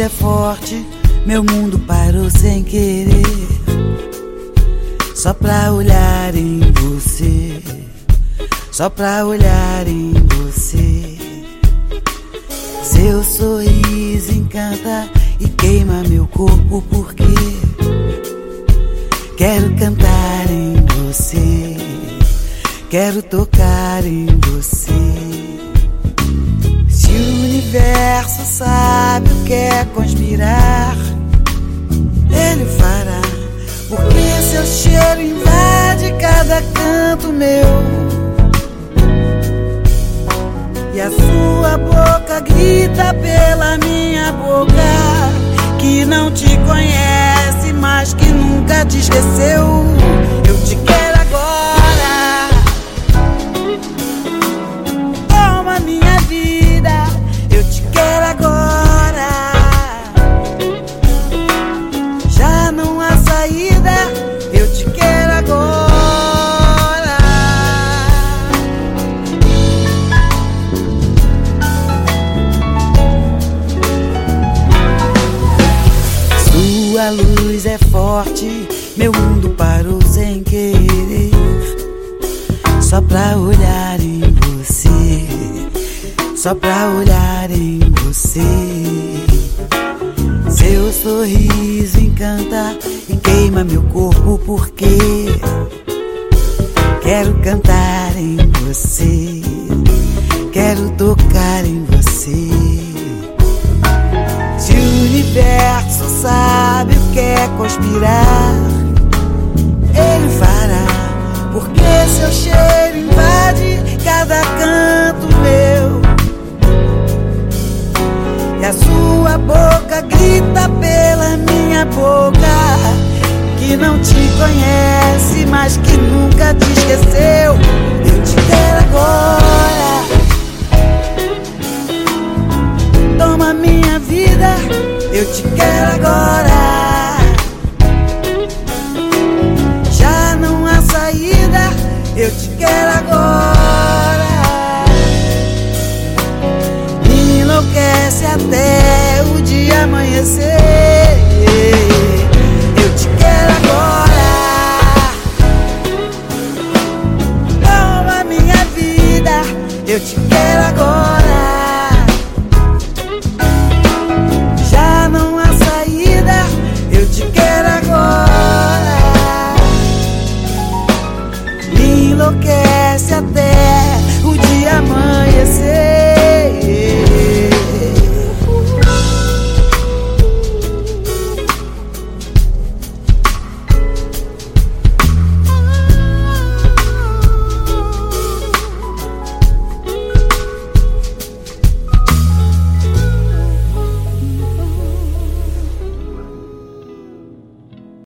é forte, meu mundo parou sem querer, só pra olhar em você, só pra olhar em você. Seu sorriso encanta e queima meu corpo porque quero cantar em você, quero tocar em você. Se o universo sabe o que é conspirar, ele fará, porque seu cheiro invade cada canto meu. E a sua boca grita pela minha boca, que não te conhece, mas que nunca te esqueceu. Eu te quero agora, toma minha vida. Eu te quero agora, já não há saída. Eu te quero agora. Sua luz é forte, meu mundo parou sem querer, só pra olhar em você, só pra olhar em você. Seu sorriso encanta e queima meu corpo porque quero cantar em você, quero tocar em você. Se o universo sabe o que é conspirar, ele fará, porque seu cheiro invade cada canto meu. E a sua boca grita pela minha boca, que não te conhece, mas que nunca te esqueceu. Eu te quero agora, toma minha vida. Eu te quero agora, já não há saída. Eu te quero agora, me enlouquece até o dia amanhecer. Eu te quero agora, toma minha vida. Eu te quero agora.